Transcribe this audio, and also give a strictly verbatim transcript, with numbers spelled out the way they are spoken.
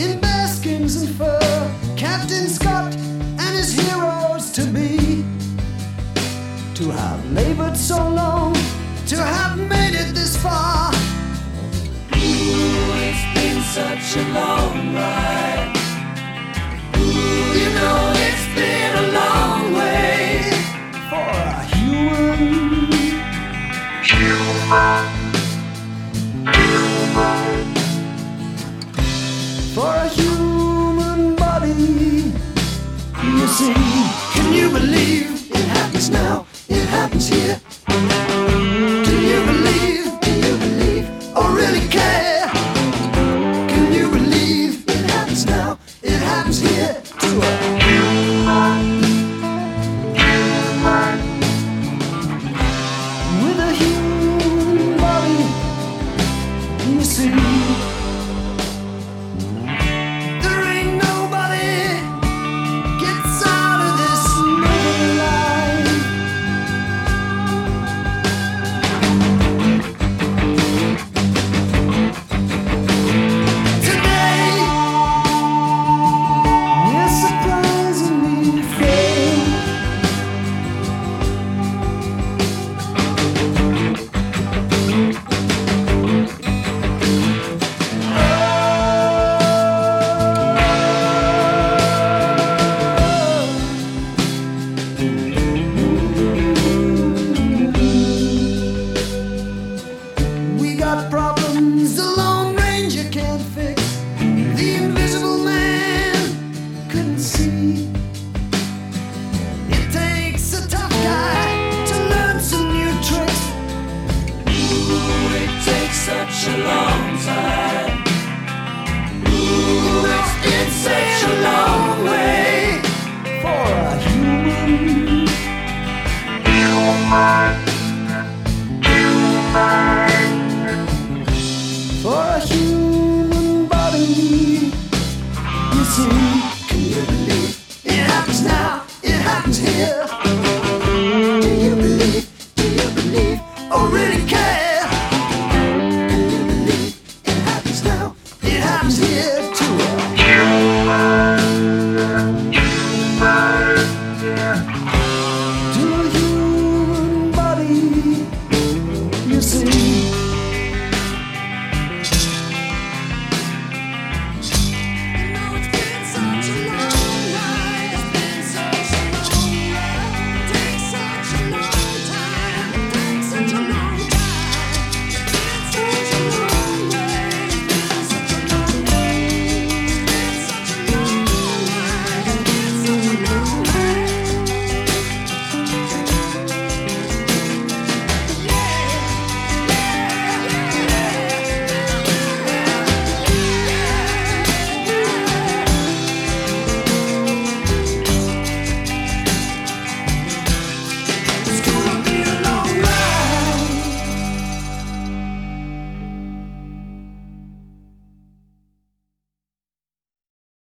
in bearskins and fur, Captain Scott and his heroes to be. To have labored so long, to have made it this far. Ooh, it's been such a long ride. Ooh, you know it's been a long way for a human. Human. Human. For a human body, you see. Can you believe it happens now? It happens here. Do you believe? Do you believe? Or really care? Can you believe it happens now? It happens here to a human. Human. With a human body, you see. There ain't nobody gets out of this living life. Today, we're surprisingly fair. We got problems the Lone Ranger can't fix, the Invisible Man couldn't see. It takes a tough guy to learn some new tricks. Ooh, it takes such a long time. Ooh, it's been such a long way For a human. Human. Human. For a human body, you see. Can you believe it happens now? It happens here.